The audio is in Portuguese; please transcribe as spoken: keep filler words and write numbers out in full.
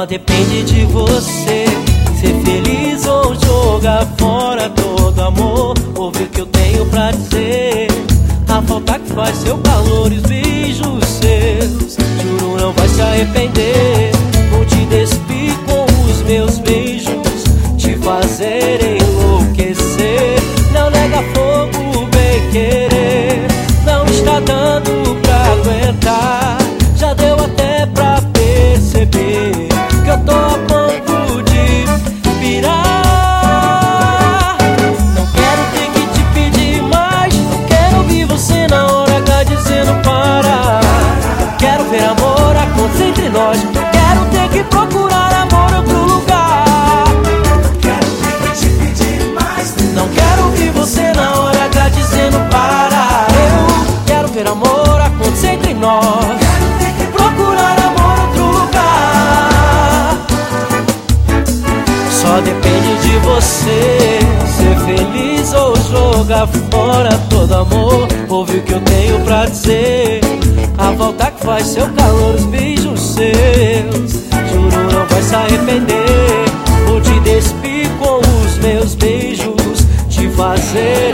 Só depende de você ser feliz ou jogar fora todo amor. Ouve o que eu tenho pra dizer. A falta que faz seu calor e os beijos seus, juro não vai se arrepender. Vou te despir com os meus beijos, te fazer enlouquecer. Não nega fogo, bem querer, não está dando pra aguentar. Já deu até pra perceber que eu tô a ponto de pirar. Não quero ter que te pedir mais, não quero ouvir você na hora H dizendo para. Quero ver amor acontecer entre nós, não quero ter que procurar amor em outro lugar. Não quero ter que te pedir mais, não quero ouvir você na hora H dizendo para. Eu quero ver amor acontecer entre nós, procurar amor em outro lugar. Só depende de você ser feliz ou jogar fora todo amor. Ouve o que eu tenho pra dizer. A volta que faz seu calor, os beijos seus, juro não vai se arrepender. Vou te despir com os meus beijos, te fazer